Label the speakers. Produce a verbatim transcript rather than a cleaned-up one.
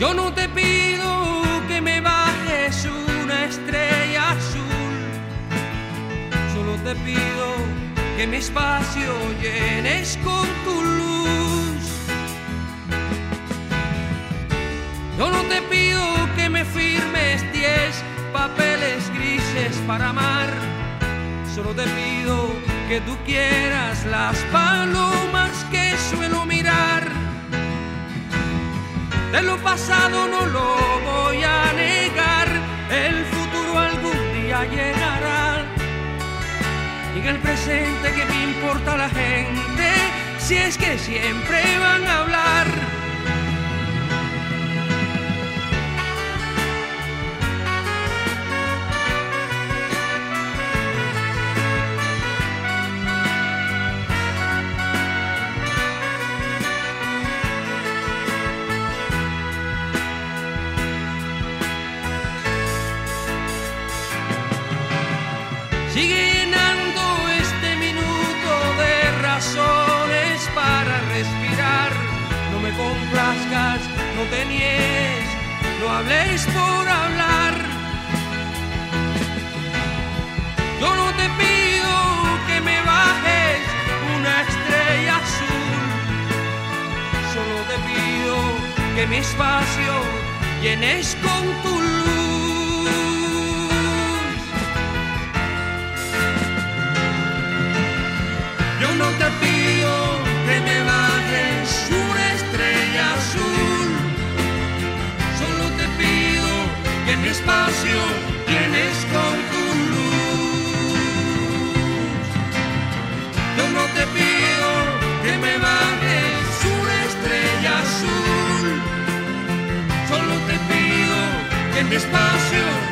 Speaker 1: Yo no te pido que me bajes una estrella azul, solo te pido que mi espacio llenes con tu luz. Yo no te pido que me firmes diez papeles grises para amar, solo te pido que tú quieras las palomas que suelo mirar. De lo pasado no lo voy a negar, el futuro algún día llegará. Y en el presente, ¿qué me importa la gente si es que siempre van a hablar? Sigue llenando este minuto de razones para respirar. No me complazcas, no te niegues, no hables por hablar. Yo no te pido que me bajes una estrella azul, solo te pido que mi espacio llenes con tu luz. Yo no te pido que me bajes una estrella azul, solo te pido que mi espacio llenes con tu luz. Yo no te pido que me bajes una estrella azul, solo te pido que mi espacio